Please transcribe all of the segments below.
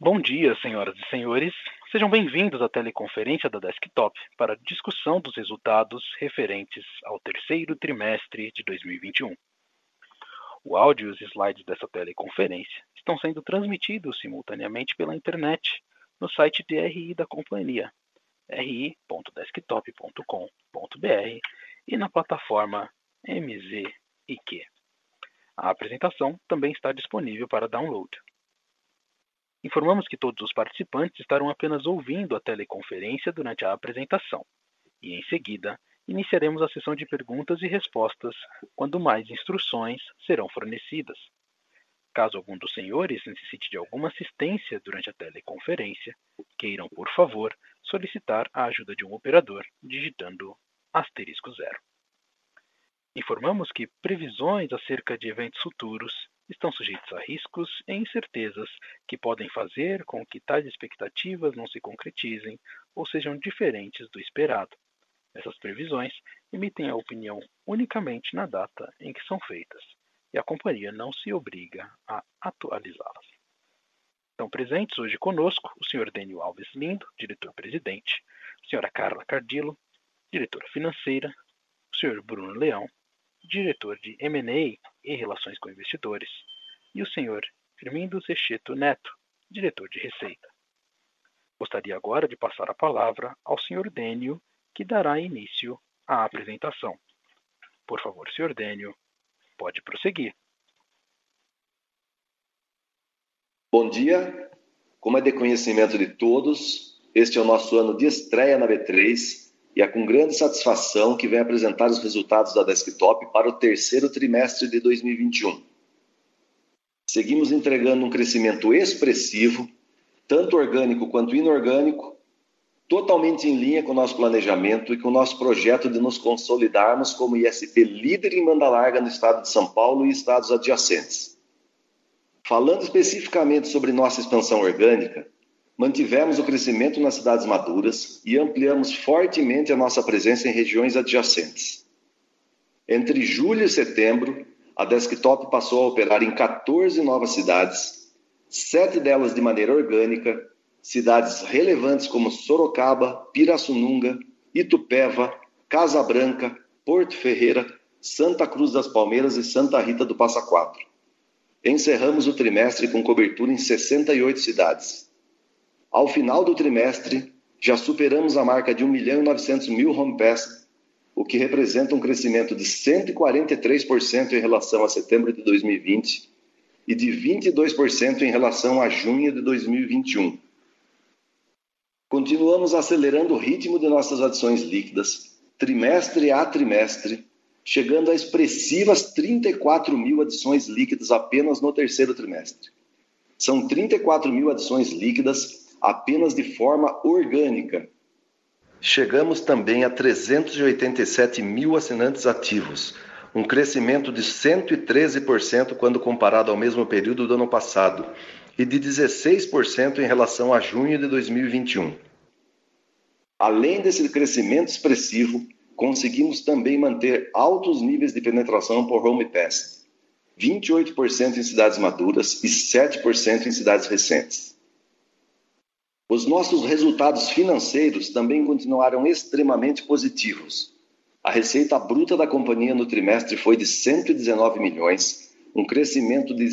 Bom dia, senhoras e senhores. Sejam bem-vindos à teleconferência da Desktop para a discussão dos resultados referentes ao terceiro trimestre de 2021. O áudio e os slides dessa teleconferência estão sendo transmitidos simultaneamente pela internet no site de RI da companhia, ri.desktop.com.br e na plataforma MZIQ. A apresentação também está disponível para download. Informamos que todos os participantes estarão apenas ouvindo a teleconferência durante a apresentação e, em seguida, iniciaremos a sessão de perguntas e respostas quando mais instruções serão fornecidas. Caso algum dos senhores necessite de alguma assistência durante a teleconferência, queiram, por favor, solicitar a ajuda de um operador digitando *0. Informamos que previsões acerca de eventos futuros estão sujeitos a riscos e incertezas que podem fazer com que tais expectativas não se concretizem ou sejam diferentes do esperado. Essas previsões emitem a opinião unicamente na data em que são feitas, e a companhia não se obriga a atualizá-las. Estão presentes hoje conosco o Sr. Dênio Alves Lindo, diretor-presidente, a Sra. Carla Cardillo, diretora financeira, o Sr. Bruno Leão, diretor de M&A e Relações com Investidores, e o Sr. Firmindo Zecheto Neto, diretor de Receita. Gostaria agora de passar a palavra ao Sr. Dênio, que dará início à apresentação. Por favor, Sr. Dênio, pode prosseguir. Bom dia. Como é de conhecimento de todos, este é o nosso ano de estreia na B3 e é com grande satisfação que venho apresentar os resultados da Desktop para o terceiro trimestre de 2021. Seguimos entregando um crescimento expressivo, tanto orgânico quanto inorgânico, totalmente em linha com o nosso planejamento e com o nosso projeto de nos consolidarmos como ISP líder em banda larga no estado de São Paulo e estados adjacentes. Falando especificamente sobre nossa expansão orgânica, mantivemos o crescimento nas cidades maduras e ampliamos fortemente a nossa presença em regiões adjacentes. Entre julho e setembro, a Desktop passou a operar em 14 novas cidades, 7 delas de maneira orgânica, cidades relevantes como Sorocaba, Pirassununga, Itupeva, Casa Branca, Porto Ferreira, Santa Cruz das Palmeiras e Santa Rita do Passa Quatro. Encerramos o trimestre com cobertura em 68 cidades. Ao final do trimestre, já superamos a marca de 1.900.000 Home Pass, o que representa um crescimento de 143% em relação a setembro de 2020 e de 22% em relação a junho de 2021. Continuamos acelerando o ritmo de nossas adições líquidas, trimestre a trimestre, chegando a expressivas 34.000 adições líquidas apenas no terceiro trimestre. São 34.000 adições líquidas apenas de forma orgânica. Chegamos também a 387.000 assinantes ativos, um crescimento de 113% quando comparado ao mesmo período do ano passado e de 16% em relação a junho de 2021. Além desse crescimento expressivo, conseguimos também manter altos níveis de penetração por Home Pass, 28% em cidades maduras e 7% em cidades recentes. Os nossos resultados financeiros também continuaram extremamente positivos. A receita bruta da companhia no trimestre foi de 119 milhões, um crescimento de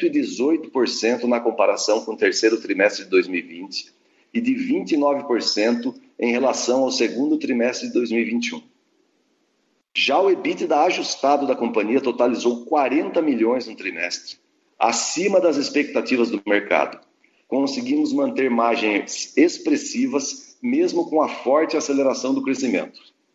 118% na comparação com o terceiro trimestre de 2020 e de 29% em relação ao segundo trimestre de 2021. Já o EBITDA ajustado da companhia totalizou 40 milhões no trimestre, acima das expectativas do mercado. Conseguimos manter margens expressivas, mesmo com a forte aceleração do crescimento.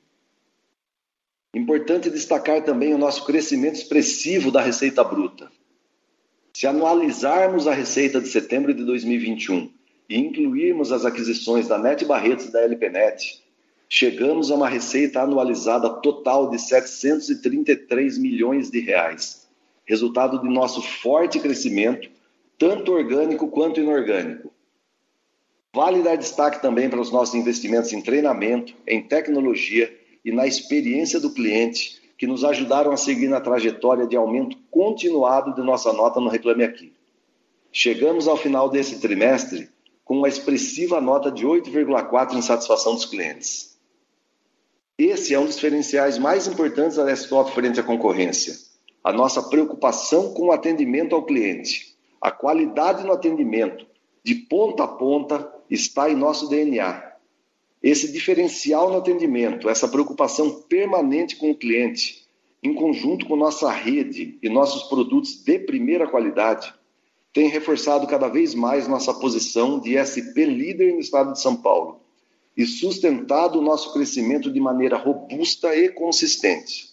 Importante destacar também o nosso crescimento expressivo da receita bruta. Se anualizarmos a receita de setembro de 2021 e incluirmos as aquisições da Net Barretos e da LPNet, chegamos a uma receita anualizada total de 733 milhões de reais, resultado de nosso forte crescimento, tanto orgânico quanto inorgânico. Vale dar destaque também para os nossos investimentos em treinamento, em tecnologia e na experiência do cliente, que nos ajudaram a seguir na trajetória de aumento continuado de nossa nota no Reclame Aqui. chegamos ao final desse trimestre com uma expressiva nota de 8,4 em satisfação dos clientes. Esse é um dos diferenciais mais importantes da Desktop frente à concorrência. A nossa preocupação com o atendimento ao cliente. A qualidade no atendimento, de ponta a ponta, está em nosso DNA. Esse diferencial no atendimento, essa preocupação permanente com o cliente, em conjunto com nossa rede e nossos produtos de primeira qualidade, tem reforçado cada vez mais nossa posição de SP líder no estado de São Paulo e sustentado o nosso crescimento de maneira robusta e consistente.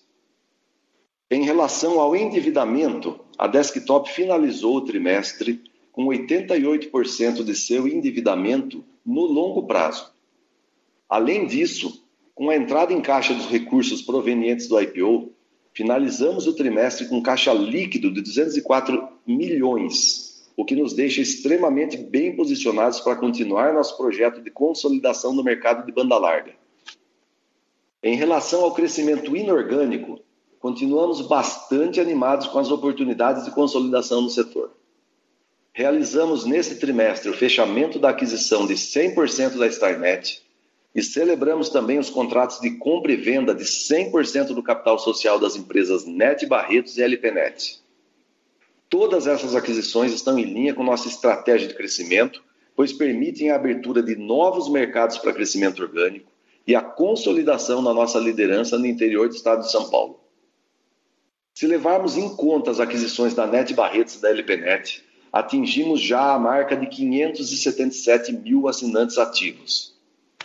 Em relação ao endividamento, a Desktop finalizou o trimestre com 88% de seu endividamento no longo prazo. Além disso, com a entrada em caixa dos recursos provenientes do IPO, finalizamos o trimestre com caixa líquido de 204 milhões, o que nos deixa extremamente bem posicionados para continuar nosso projeto de consolidação no mercado de banda larga. Em relação ao crescimento inorgânico, continuamos bastante animados com as oportunidades de consolidação no setor. Realizamos nesse trimestre o fechamento da aquisição de 100% da StarNet e celebramos também os contratos de compra e venda de 100% do capital social das empresas NET Barretos e LPNet. Todas essas aquisições estão em linha com nossa estratégia de crescimento, pois permitem a abertura de novos mercados para crescimento orgânico e a consolidação da nossa liderança no interior do estado de São Paulo. Se levarmos em conta as aquisições da NET Barretos e da LPNet, atingimos já a marca de 577 mil assinantes ativos.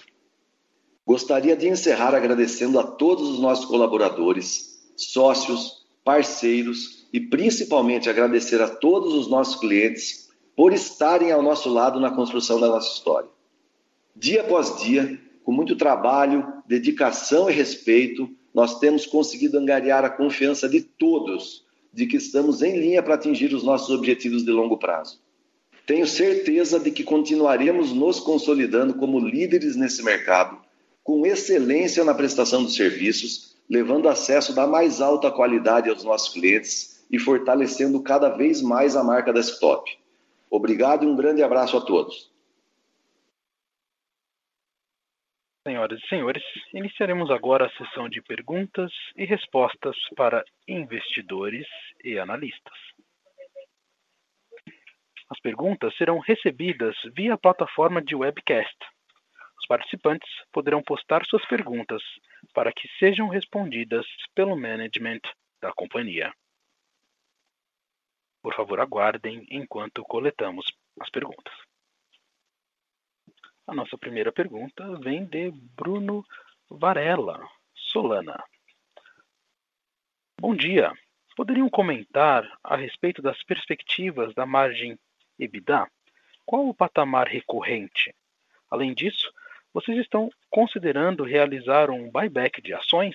Gostaria de encerrar agradecendo a todos os nossos colaboradores, sócios, parceiros e principalmente agradecer a todos os nossos clientes por estarem ao nosso lado na construção da nossa história. Dia após dia, com muito trabalho, dedicação e respeito, nós temos conseguido angariar a confiança de todos de que estamos em linha para atingir os nossos objetivos de longo prazo. Tenho certeza de que continuaremos nos consolidando como líderes nesse mercado, com excelência na prestação dos serviços, levando acesso da mais alta qualidade aos nossos clientes e fortalecendo cada vez mais a marca Desktop. Obrigado e um grande abraço a todos. Senhoras e senhores, iniciaremos agora a sessão de perguntas e respostas para investidores e analistas. As perguntas serão recebidas via a plataforma de webcast. Os participantes poderão postar suas perguntas para que sejam respondidas pelo management da companhia. Por favor, aguardem enquanto coletamos as perguntas. A nossa primeira pergunta vem de Bruno Varela, Solana. Bom dia. Poderiam comentar a respeito das perspectivas da margem EBITDA? Qual o patamar recorrente? Além disso, vocês estão considerando realizar um buyback de ações?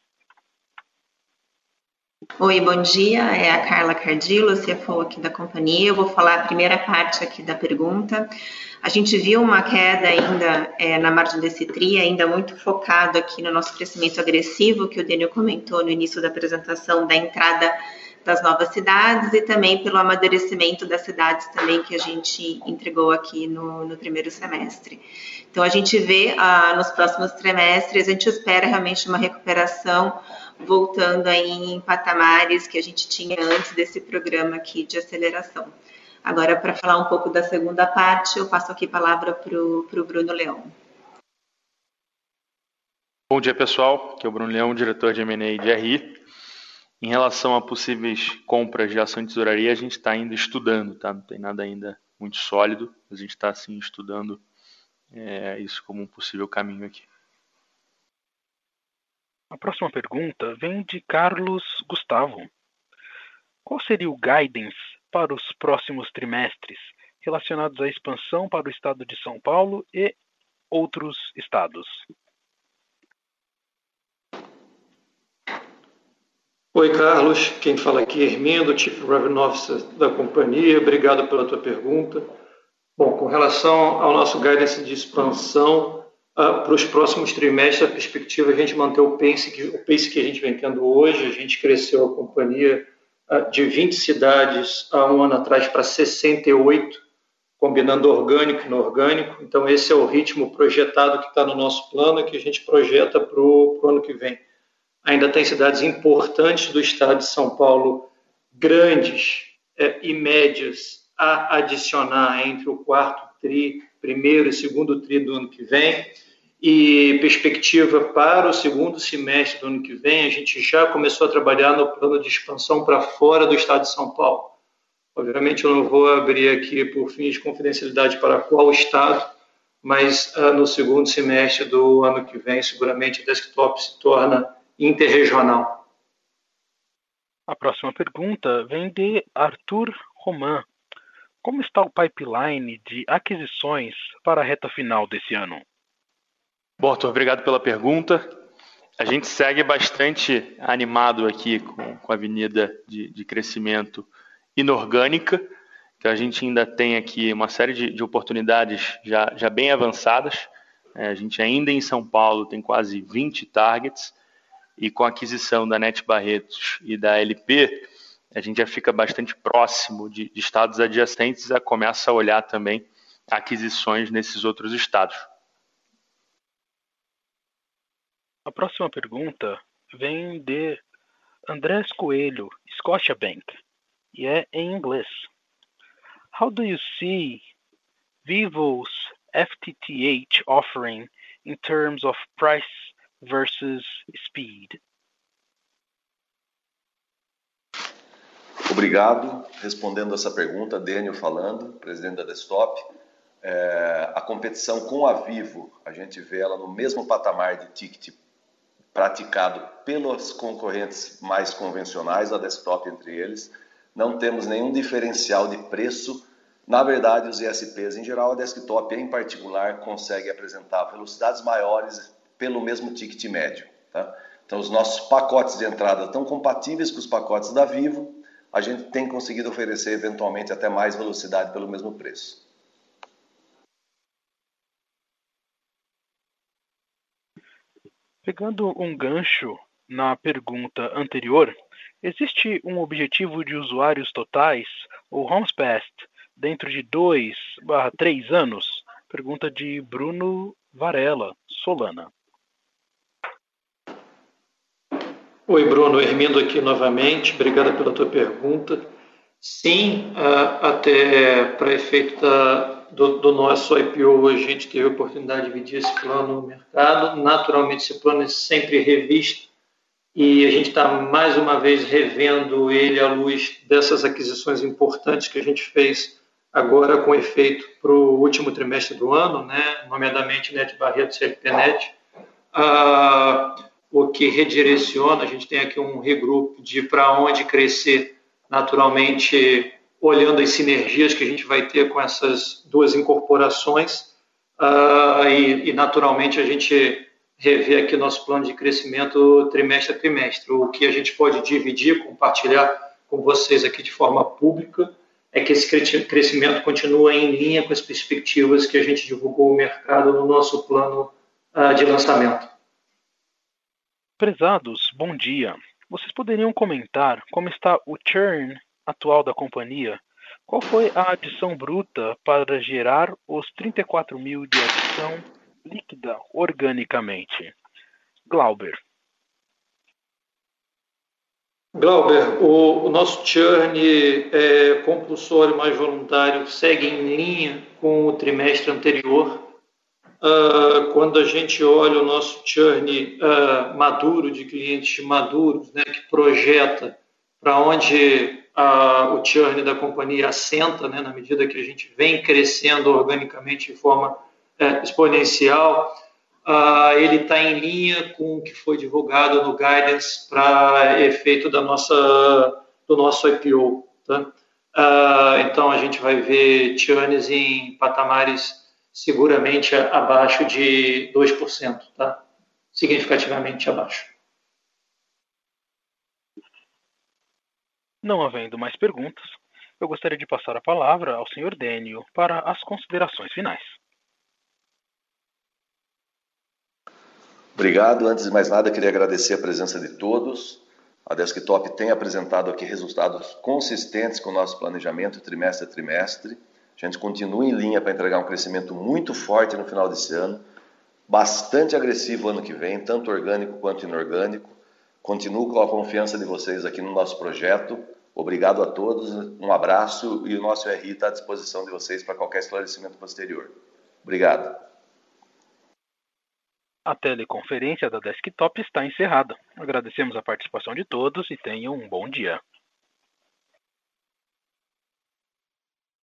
Oi, bom dia. É a Carla Cardillo, CFO aqui da companhia. Eu vou falar a primeira parte aqui da pergunta. A gente viu uma queda ainda na margem desse TRI, ainda muito focado aqui no nosso crescimento agressivo, que o Daniel comentou no início da apresentação, da entrada das novas cidades e também pelo amadurecimento das cidades também que a gente entregou aqui no primeiro semestre. Então, a gente vê nos próximos trimestres, a gente espera realmente uma recuperação voltando aí em patamares que a gente tinha antes desse programa aqui de aceleração. Agora, para falar um pouco da segunda parte, eu passo aqui a palavra para o Bruno Leão. Bom dia, pessoal. Aqui é o Bruno Leão, diretor de M&A de RI. Em relação a possíveis compras de ação de tesouraria, a gente está ainda estudando, tá? Não tem nada ainda muito sólido. A gente está, sim, estudando isso como um possível caminho aqui. A próxima pergunta vem de Carlos Gustavo. Qual seria o guidance para os próximos trimestres relacionados à expansão para o estado de São Paulo e outros estados? Oi, Carlos. Quem fala aqui é Hermindo, Chief Revenue Officer da companhia. Obrigado pela tua pergunta. Bom, com relação ao nosso guidance de expansão, para os próximos trimestres, a perspectiva é a gente manter o pace que a gente vem tendo hoje. A gente cresceu a companhia de 20 cidades há um ano atrás para 68, combinando orgânico e inorgânico. Então, esse é o ritmo projetado que está no nosso plano e que a gente projeta para o ano que vem. Ainda tem cidades importantes do estado de São Paulo, grandes e médias, a adicionar entre o primeiro e segundo tri do ano que vem. E perspectiva para o segundo semestre do ano que vem, a gente já começou a trabalhar no plano de expansão para fora do estado de São Paulo. Obviamente, eu não vou abrir aqui por fins de confidencialidade para qual estado, mas no segundo semestre do ano que vem, seguramente a Desktop se torna interregional. A próxima pergunta vem de Arthur Roman. Como está o pipeline de aquisições para a reta final desse ano? Bom, Arthur, obrigado pela pergunta. A gente segue bastante animado aqui com a avenida de crescimento inorgânica. Então, a gente ainda tem aqui uma série de oportunidades já bem avançadas. A gente ainda em São Paulo tem quase 20 targets e com a aquisição da Net Barretos e da LP, a gente já fica bastante próximo de estados adjacentes e começa a olhar também aquisições nesses outros estados. A próxima pergunta vem de Andrés Coelho, Scotiabank, e é em inglês. How do you see Vivo's FTTH offering in terms of price versus speed? Obrigado. Respondendo essa pergunta, Daniel falando, presidente da Desktop. A competição com a Vivo, a gente vê ela no mesmo patamar de ticket praticado pelos concorrentes mais convencionais, a Desktop entre eles. Não temos nenhum diferencial de preço. Na verdade, os ISPs em geral, a Desktop em particular, consegue apresentar velocidades maiores pelo mesmo ticket médio. Tá? Então, os nossos pacotes de entrada estão compatíveis com os pacotes da Vivo. A gente tem conseguido oferecer eventualmente até mais velocidade pelo mesmo preço. Pegando um gancho na pergunta anterior, existe um objetivo de usuários totais, ou homes passed, dentro de 2/3 anos? Pergunta de Bruno Varela, Solana. Oi, Bruno, Hermindo aqui novamente, obrigado pela tua pergunta. Sim, até para efeito do nosso IPO, a gente teve a oportunidade de dividir esse plano no mercado. Naturalmente, esse plano é sempre revisto e a gente está mais uma vez revendo ele à luz dessas aquisições importantes que a gente fez agora com efeito para o último trimestre do ano, né? Nomeadamente Net Barretos e LPNet. O que redireciona, a gente tem aqui um regrupo de para onde crescer, naturalmente olhando as sinergias que a gente vai ter com essas duas incorporações e naturalmente a gente rever aqui nosso plano de crescimento trimestre a trimestre. O que a gente pode dividir, compartilhar com vocês aqui de forma pública é que esse crescimento continua em linha com as perspectivas que a gente divulgou ao mercado no nosso plano de lançamento. Prezados, bom dia. Vocês poderiam comentar como está o churn atual da companhia? Qual foi a adição bruta para gerar os 34 mil de adição líquida organicamente? Glauber. Glauber, o nosso churn compulsório mais voluntário segue em linha com o trimestre anterior. Quando a gente olha o nosso churn maduro, de clientes maduros, né, que projeta para onde o churn da companhia assenta, né, na medida que a gente vem crescendo organicamente de forma exponencial, ele está em linha com o que foi divulgado no guidance para efeito do nosso IPO. Tá? Então, a gente vai ver churns em patamares seguramente abaixo de 2%, tá? Significativamente abaixo. Não havendo mais perguntas, eu gostaria de passar a palavra ao Sr. Daniel para as considerações finais. Obrigado. Antes de mais nada, queria agradecer a presença de todos. A Desktop tem apresentado aqui resultados consistentes com o nosso planejamento trimestre a trimestre. A gente continua em linha para entregar um crescimento muito forte no final desse ano, bastante agressivo ano que vem, tanto orgânico quanto inorgânico. Continuo com a confiança de vocês aqui no nosso projeto. Obrigado a todos, um abraço e o nosso RI está à disposição de vocês para qualquer esclarecimento posterior. Obrigado. A teleconferência da Desktop está encerrada. Agradecemos a participação de todos e tenham um bom dia.